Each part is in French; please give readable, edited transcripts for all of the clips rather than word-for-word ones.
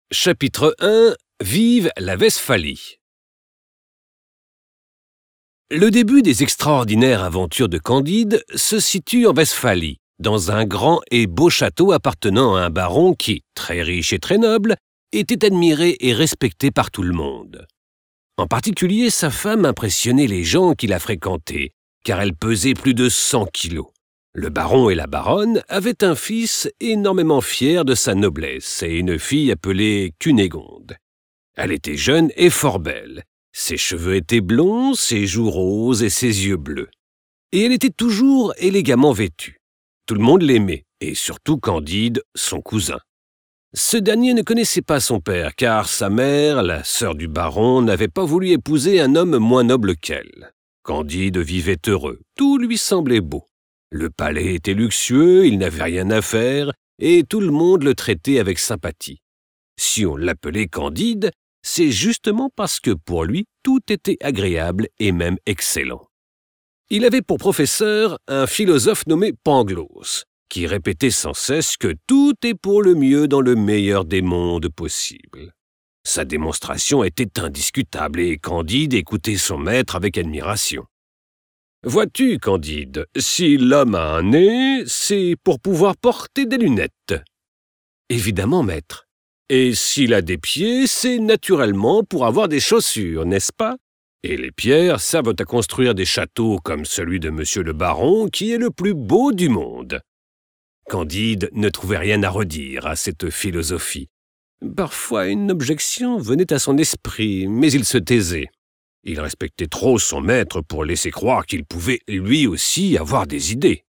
Chapitre 1 – Vive la Westphalie. Le début des extraordinaires aventures de Candide se situe en Westphalie, dans un grand et beau château appartenant à un baron qui, très riche et très noble, était admiré et respecté par tout le monde. En particulier, sa femme impressionnait les gens qui la fréquentaient, car elle pesait plus de 100 kilos. Le baron et la baronne avaient un fils énormément fier de sa noblesse et une fille appelée Cunégonde. Elle était jeune et fort belle. Ses cheveux étaient blonds, ses joues roses et ses yeux bleus. Et elle était toujours élégamment vêtue. Tout le monde l'aimait, et surtout Candide, son cousin. Ce dernier ne connaissait pas son père, car sa mère, la sœur du baron, n'avait pas voulu épouser un homme moins noble qu'elle. Candide vivait heureux, tout lui semblait beau. Le palais était luxueux, il n'avait rien à faire, et tout le monde le traitait avec sympathie. Si on l'appelait Candide, c'est justement parce que pour lui, tout était agréable et même excellent. Il avait pour professeur un philosophe nommé Pangloss, qui répétait sans cesse que tout est pour le mieux dans le meilleur des mondes possibles. Sa démonstration était indiscutable et Candide écoutait son maître avec admiration. « Vois-tu, Candide, si l'homme a un nez, c'est pour pouvoir porter des lunettes. »« Évidemment, maître. »« Et s'il a des pieds, c'est naturellement pour avoir des chaussures, n'est-ce pas ? Et les pierres servent à construire des châteaux comme celui de monsieur le baron, qui est le plus beau du monde. » Candide ne trouvait rien à redire à cette philosophie. Parfois, une objection venait à son esprit, mais il se taisait. Il respectait trop son maître pour laisser croire qu'il pouvait lui aussi avoir des idées.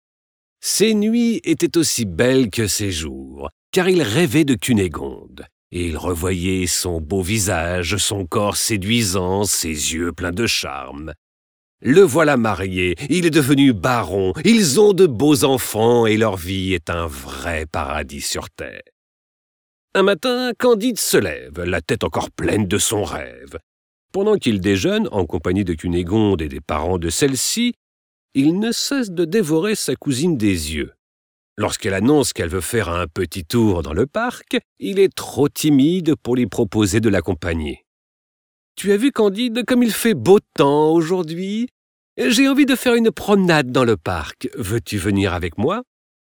Ses nuits étaient aussi belles que ses jours, car il rêvait de Cunégonde, et il revoyait son beau visage, son corps séduisant, ses yeux pleins de charme. Le voilà marié, il est devenu baron, ils ont de beaux enfants et leur vie est un vrai paradis sur terre. Un matin, Candide se lève, la tête encore pleine de son rêve. Pendant qu'il déjeune, en compagnie de Cunégonde et des parents de celle-ci, il ne cesse de dévorer sa cousine des yeux. Lorsqu'elle annonce qu'elle veut faire un petit tour dans le parc, il est trop timide pour lui proposer de l'accompagner. « Tu as vu, Candide, comme il fait beau temps aujourd'hui ? J'ai envie de faire une promenade dans le parc. Veux-tu venir avec moi ?»«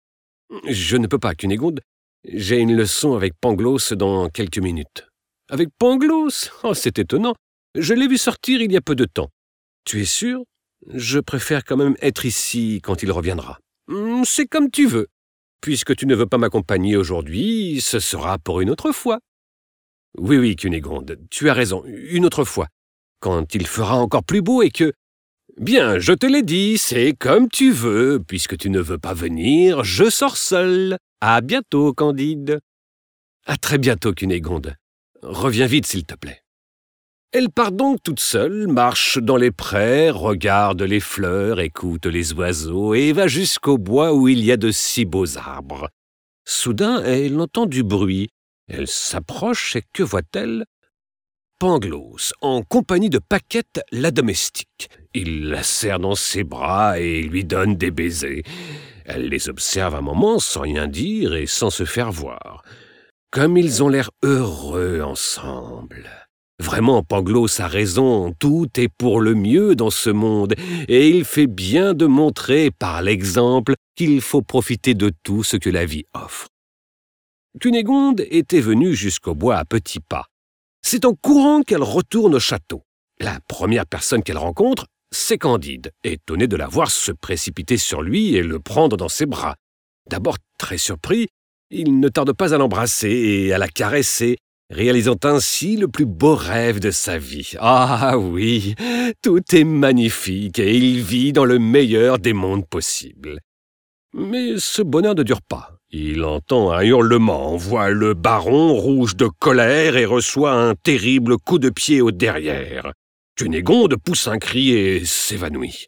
Je ne peux pas, Cunégonde. J'ai une leçon avec Pangloss dans quelques minutes. »« Avec Pangloss ? Oh, c'est étonnant. Je l'ai vu sortir il y a peu de temps. Tu es sûr ? Je préfère quand même être ici quand il reviendra. »« C'est comme tu veux. Puisque tu ne veux pas m'accompagner aujourd'hui, ce sera pour une autre fois. »« Oui, Cunégonde, tu as raison, une autre fois, quand il fera encore plus beau et que... »« Bien, je te l'ai dit, c'est comme tu veux. Puisque tu ne veux pas venir, je sors seul. À bientôt, Candide. »« À très bientôt, Cunégonde. Reviens vite, s'il te plaît. » Elle part donc toute seule, marche dans les prés, regarde les fleurs, écoute les oiseaux et va jusqu'au bois où il y a de si beaux arbres. Soudain, elle entend du bruit. Elle s'approche et que voit-elle ? Pangloss, en compagnie de Paquette, la domestique. Il la serre dans ses bras et lui donne des baisers. Elle les observe un moment sans rien dire et sans se faire voir. Comme ils ont l'air heureux ensemble. Vraiment, Pangloss a raison, tout est pour le mieux dans ce monde, et il fait bien de montrer par l'exemple qu'il faut profiter de tout ce que la vie offre. Cunégonde était venue jusqu'au bois à petits pas. C'est en courant qu'elle retourne au château. La première personne qu'elle rencontre, c'est Candide, étonné de la voir se précipiter sur lui et le prendre dans ses bras. D'abord très surpris, il ne tarde pas à l'embrasser et à la caresser, réalisant ainsi le plus beau rêve de sa vie. Ah oui, tout est magnifique et il vit dans le meilleur des mondes possibles. Mais ce bonheur ne dure pas. Il entend un hurlement, voit le baron rouge de colère et reçoit un terrible coup de pied au derrière. Cunégonde pousse un cri et s'évanouit.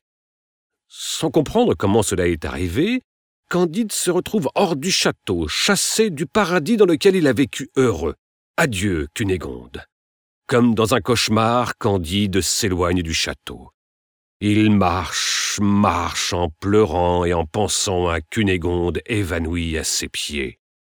Sans comprendre comment cela est arrivé, Candide se retrouve hors du château, chassé du paradis dans lequel il a vécu heureux. Adieu, Cunégonde. Comme dans un cauchemar, Candide s'éloigne du château. Il marche en pleurant et en pensant à Cunégonde évanouie à ses pieds.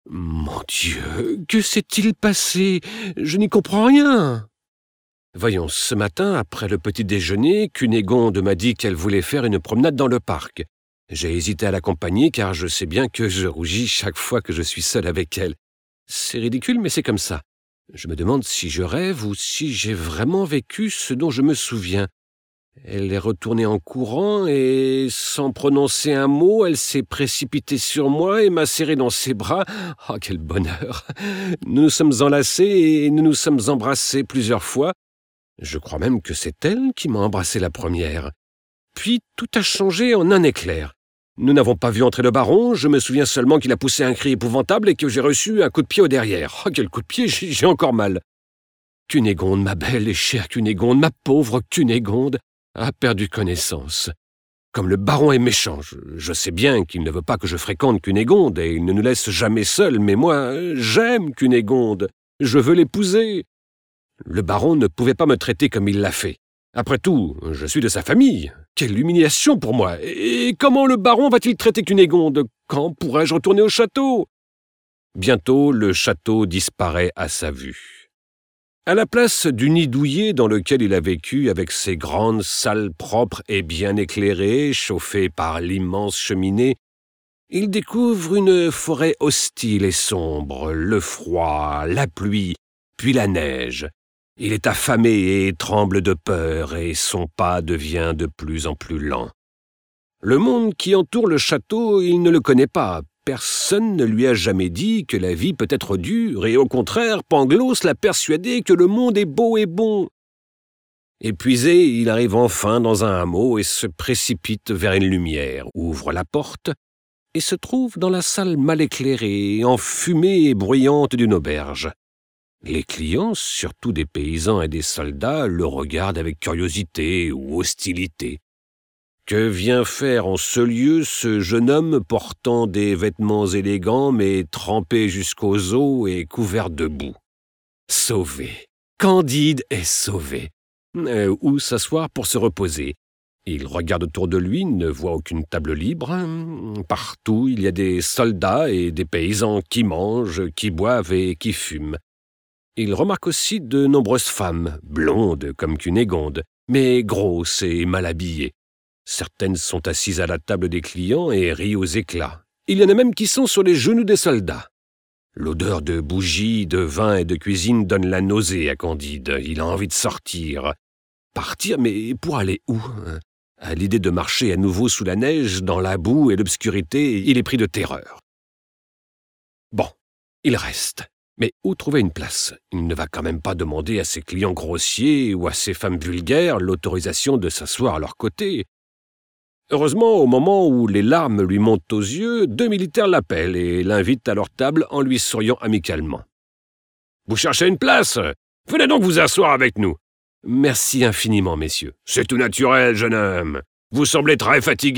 Mon Dieu, que s'est-il passé? Je n'y comprends rien. Voyons, ce matin, après le petit déjeuner, Cunégonde m'a dit qu'elle voulait faire une promenade dans le parc. J'ai hésité à l'accompagner car je sais bien que je rougis chaque fois que je suis seul avec elle. C'est ridicule, mais c'est comme ça. Je me demande si je rêve ou si j'ai vraiment vécu ce dont je me souviens. Elle est retournée en courant et, sans prononcer un mot, elle s'est précipitée sur moi et m'a serré dans ses bras. Oh, quel bonheur! Nous nous sommes enlacés et nous nous sommes embrassés plusieurs fois. Je crois même que c'est elle qui m'a embrassé la première. Puis tout a changé en un éclair. Nous n'avons pas vu entrer le baron, je me souviens seulement qu'il a poussé un cri épouvantable et que j'ai reçu un coup de pied au derrière. Oh, quel coup de pied, j'ai encore mal. Cunégonde, ma belle et chère Cunégonde, ma pauvre Cunégonde, a perdu connaissance. Comme le baron est méchant, je sais bien qu'il ne veut pas que je fréquente Cunégonde et il ne nous laisse jamais seuls, mais moi, j'aime Cunégonde. Je veux l'épouser. Le baron ne pouvait pas me traiter comme il l'a fait. Après tout, je suis de sa famille. Quelle humiliation pour moi! Et comment le baron va-t-il traiter Cunégonde? Quand pourrai-je retourner au château? Bientôt, le château disparaît à sa vue. À la place du nid douillet dans lequel il a vécu avec ses grandes salles propres et bien éclairées, chauffées par l'immense cheminée, il découvre une forêt hostile et sombre, le froid, la pluie, puis la neige. Il est affamé et tremble de peur, et son pas devient de plus en plus lent. Le monde qui entoure le château, il ne le connaît pas. Personne ne lui a jamais dit que la vie peut être dure, et au contraire, Pangloss l'a persuadé que le monde est beau et bon. Épuisé, il arrive enfin dans un hameau et se précipite vers une lumière, ouvre la porte et se trouve dans la salle mal éclairée, enfumée et bruyante d'une auberge. Les clients, surtout des paysans et des soldats, le regardent avec curiosité ou hostilité. Que vient faire en ce lieu ce jeune homme portant des vêtements élégants mais trempé jusqu'aux os et couvert de boue? Sauvé. Candide est sauvé. Où s'asseoir pour se reposer? Il regarde autour de lui, ne voit aucune table libre. Partout, il y a des soldats et des paysans qui mangent, qui boivent et qui fument. Il remarque aussi de nombreuses femmes, blondes comme Cunégonde, mais grosses et mal habillées. Certaines sont assises à la table des clients et rient aux éclats. Il y en a même qui sont sur les genoux des soldats. L'odeur de bougies, de vin et de cuisine donne la nausée à Candide. Il a envie de sortir. Partir, mais pour aller où? À l'idée de marcher à nouveau sous la neige, dans la boue et l'obscurité, il est pris de terreur. Bon, il reste. Mais où trouver une place? Il ne va quand même pas demander à ses clients grossiers ou à ses femmes vulgaires l'autorisation de s'asseoir à leur côté. Heureusement, au moment où les larmes lui montent aux yeux, 2 militaires l'appellent et l'invitent à leur table en lui souriant amicalement. « Vous cherchez une place? Venez donc vous asseoir avec nous. »« Merci infiniment, messieurs. »« C'est tout naturel, jeune homme. Vous semblez très fatigué. »«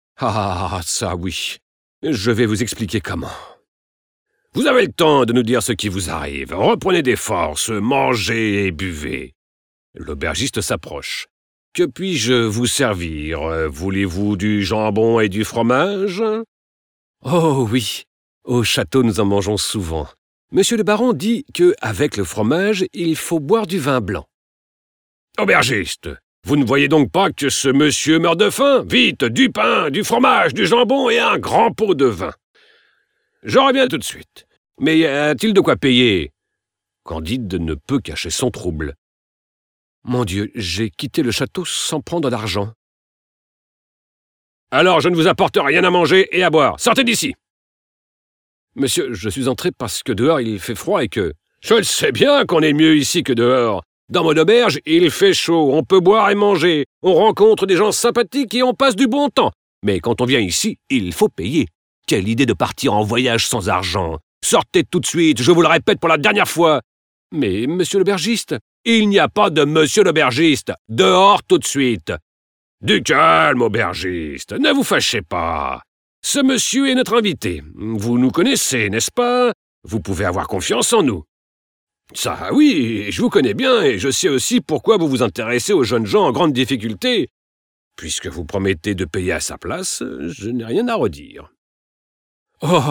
Ah, ça oui. Je vais vous expliquer comment. »« Vous avez le temps de nous dire ce qui vous arrive. Reprenez des forces, mangez et buvez. » L'aubergiste s'approche. « Que puis-je vous servir? Voulez-vous du jambon et du fromage? »« Oh oui, au château nous en mangeons souvent. Monsieur le baron dit que, avec le fromage, il faut boire du vin blanc. »« Aubergiste, vous ne voyez donc pas que ce monsieur meurt de faim? Vite, du pain, du fromage, du jambon et un grand pot de vin. »« Je reviens tout de suite. Mais y a-t-il de quoi payer? » Candide ne peut cacher son trouble. « Mon Dieu, j'ai quitté le château sans prendre d'argent. »« Alors je ne vous apporte rien à manger et à boire. Sortez d'ici !»« Monsieur, je suis entré parce que dehors il fait froid et que... »« Je le sais bien qu'on est mieux ici que dehors. Dans mon auberge, il fait chaud, on peut boire et manger. On rencontre des gens sympathiques et on passe du bon temps. Mais quand on vient ici, il faut payer. Quelle idée de partir en voyage sans argent. Sortez tout de suite, je vous le répète pour la dernière fois. »« Mais, monsieur l'aubergiste... » »« Il n'y a pas de monsieur l'aubergiste. Dehors tout de suite. »« Du calme, aubergiste. Ne vous fâchez pas. Ce monsieur est notre invité. Vous nous connaissez, n'est-ce pas? Vous pouvez avoir confiance en nous. »« Ça, oui, je vous connais bien et je sais aussi pourquoi vous vous intéressez aux jeunes gens en grande difficulté. Puisque vous promettez de payer à sa place, je n'ai rien à redire. »« Oh,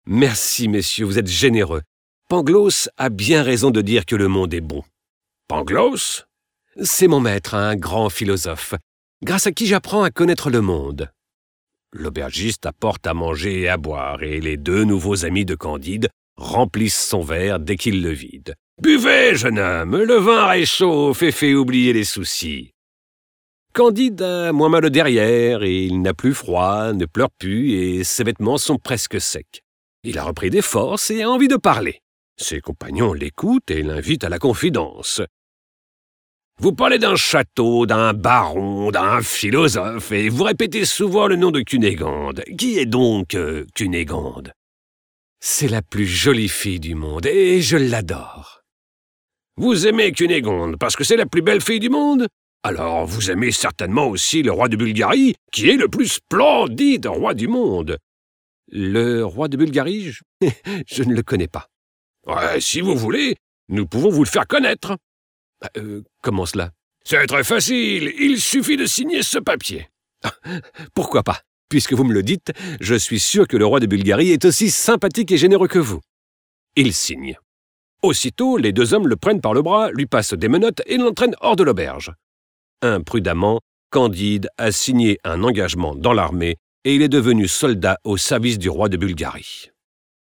Merci, messieurs, vous êtes généreux. Pangloss a bien raison de dire que le monde est bon. Pangloss? C'est mon maître, un grand philosophe, grâce à qui j'apprends à connaître le monde. L'aubergiste apporte à manger et à boire, et les deux nouveaux amis de Candide remplissent son verre dès qu'il le vide. « Buvez, jeune homme, le vin réchauffe et fait oublier les soucis. » Candide a moins mal au derrière, et il n'a plus froid, ne pleure plus, et ses vêtements sont presque secs. Il a repris des forces et a envie de parler. Ses compagnons l'écoutent et l'invitent à la confidence. Vous parlez d'un château, d'un baron, d'un philosophe, et vous répétez souvent le nom de Cunégonde. Qui est donc Cunégonde? C'est la plus jolie fille du monde, et je l'adore. Vous aimez Cunégonde parce que c'est la plus belle fille du monde? Alors vous aimez certainement aussi le roi de Bulgarie, qui est le plus splendide roi du monde. Le roi de Bulgarie, je ne le connais pas. Ouais, si vous voulez, nous pouvons vous le faire connaître. Comment cela? C'est très facile, il suffit de signer ce papier. Pourquoi pas? Puisque vous me le dites, je suis sûr que le roi de Bulgarie est aussi sympathique et généreux que vous. Il signe. Aussitôt, les deux hommes le prennent par le bras, lui passent des menottes et l'entraînent hors de l'auberge. Imprudemment, Candide a signé un engagement dans l'armée et il est devenu soldat au service du roi de Bulgarie.